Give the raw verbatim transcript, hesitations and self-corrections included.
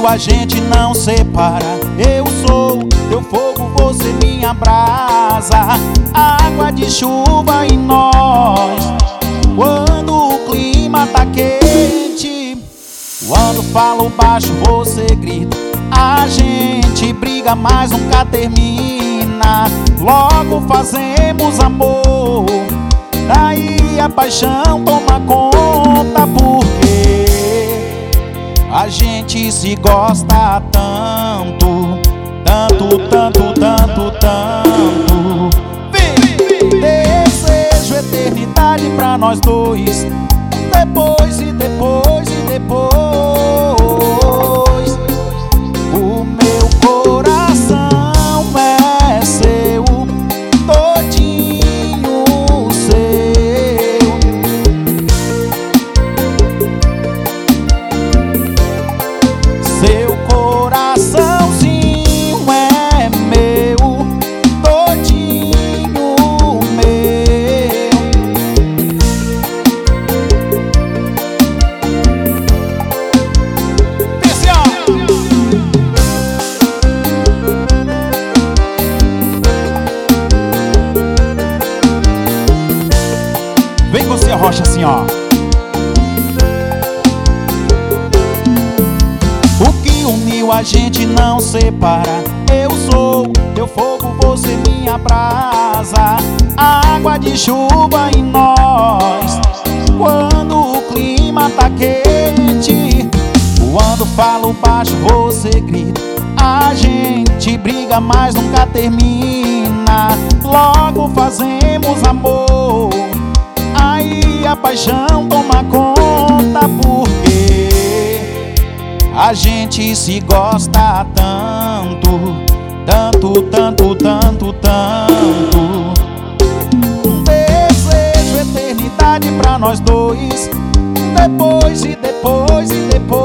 uniu a gente não separa. Eu sou teu fogo, você minha brasa, água de chuva em nós. Quando o clima tá quente, quando falo baixo você grita. A gente briga, mas nunca termina. Logo fazemos amor, daí a paixão toma conta. Porque a gente se gosta tanto, tanto, tanto, tanto, tanto. Desejo eternidade pra nós dois. Depois e depois e depois. O meu coração é seu, todinho seu. Seu coraçãozinho é meu, todinho meu. Desce, ó. Vem você, Rocha, assim, ó. O que uniu a gente não separa. Eu sou teu fogo, você minha brasa, água de chuva em nós. Quando o clima tá quente, quando falo baixo você grita. A gente briga, mas nunca termina. Logo fazemos amor, aí a paixão toma conta. Porque a gente se gosta tanto, tanto, tanto, tanto, tanto. Desejo eternidade pra nós dois. Depois e depois e depois.